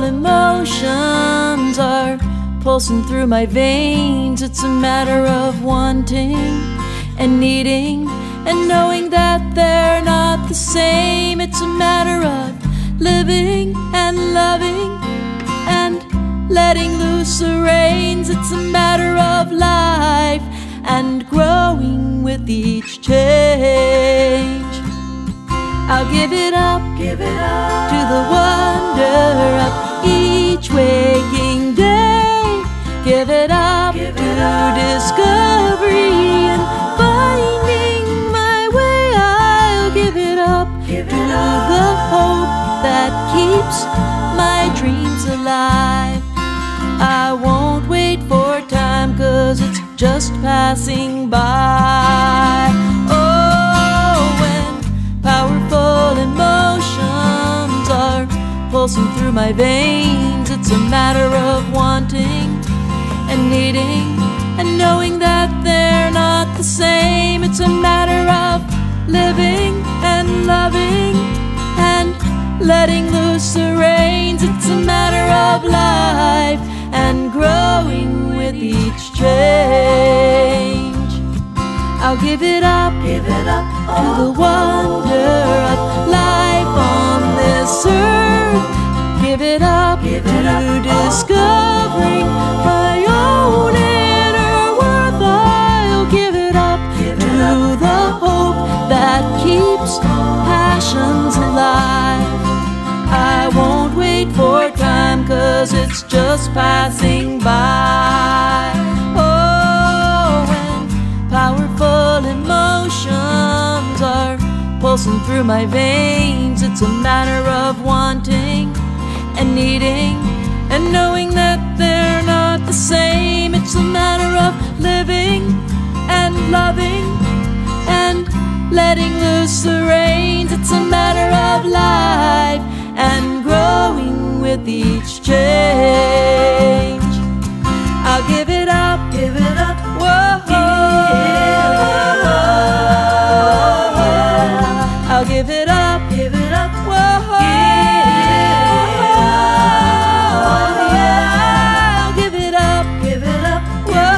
emotions are pulsing through my veins. It's a matter of wanting and needing and knowing that they're not the same. It's a matter of living and loving and letting loose the reins. It's a matter of life and growing with each change. I'll give it up to the wonder of each waking day. Give it up to discovery and finding my way. I'll give it up to the hope that keeps my dreams alive. I won't wait for time, 'cause it's just passing by. Oh, when powerful emotions are pulsing through my veins, it's a matter of wanting and needing and knowing that they're not the same. It's a matter of living and loving and letting loose the reins. It's a matter of life and growing with each change. I'll give it up to the wonder of life on this earth. Give it up to discovering my own inner worth. I'll give it up to the hope that keeps passions alive. I won't wait for time, 'cause it's just passing by. Oh, when powerful emotions are pulsing through my veins, it's a matter of wanting and needing and knowing that they're not the same. It's a matter of living and loving and letting loose the reins. It's a matter of life and growing with each change. I'll give it up, whoa, I'll give it up, whoa, I'll give it up, whoa,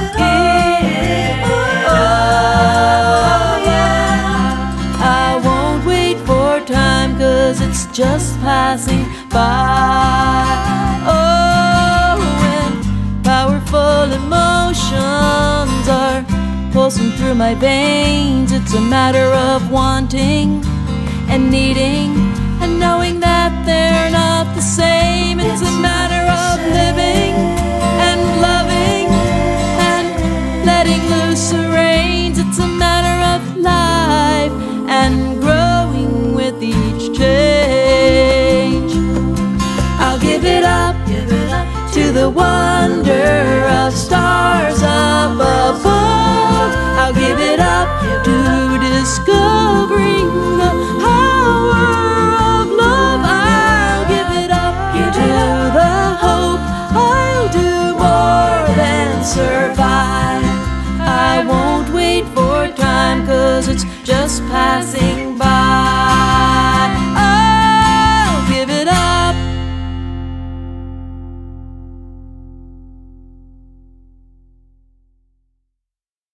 I won't wait for time, 'cause it's just passing by. Oh, when powerful emotions are pulsing through my veins, it's a matter of wanting and needing and knowing that they're not the same. It's a matter of living and loving and letting loose the reins. It's a matter of life and growing with each change. I'll give it up to the wonder of stars up above. I'll give it up to discovering the power of love. I'll give it up to the hope I'll do more than survive. I won't wait for time, 'cause it's just passing